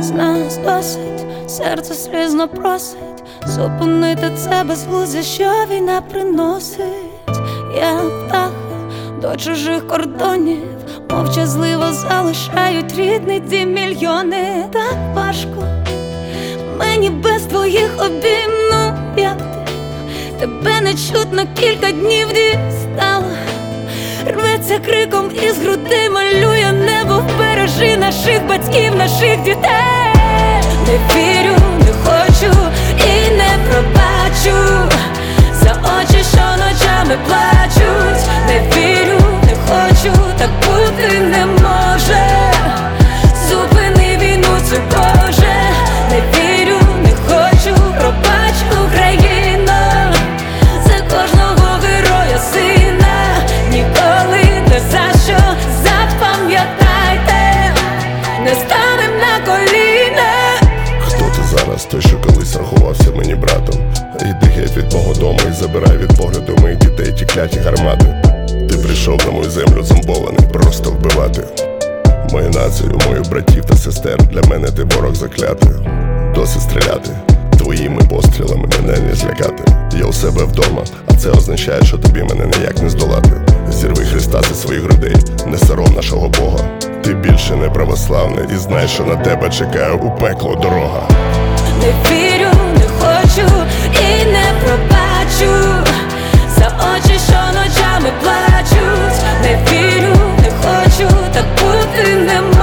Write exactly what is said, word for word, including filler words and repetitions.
з нас досить, серце слізно просить зупинити це безглуздя, що війна приносить. Я птаха до чужих кордонів, мовчазливо залишають рідний дім мільйони. Так важко мені без твоїх обійм, ну як ти, тебе не чутно кілька днів дістала. Рветься криком із груди, малює небо, вбережи наших батьків, наших дітей. Не вірю, не хочу і не пробачу за очі, що ночами плачуть. Не вірю, не хочу, так бути не може. Зупини війну, це Боже. Не вірю, не хочу, пробач, Україно, за кожного героя сина. Ніколи не за що, запам'ятайте, не станем на коліна. Хто ти зараз, той, що колись рахувався мені братом? Іди геть від мого дому і забирай від погляду моїх дітей ті кляті гармати. Ти прийшов на мою землю зомбований, просто вбивати мою націю, моїх братів та сестер. Для мене ти ворог заклятий. Досить стріляти, твоїми пострілами мене не злякати. Я у себе вдома, а це означає, що тобі мене ніяк не здолати. Зірви Христа зі своїх грудей, не сором нашого Бога. Ти більше не православний і знай, що на тебе чекає у пекло дорога. Не вірю, не хочу і не пробачу за очі, що ночами плачуть. Не вірю, не хочу, так бути не можу.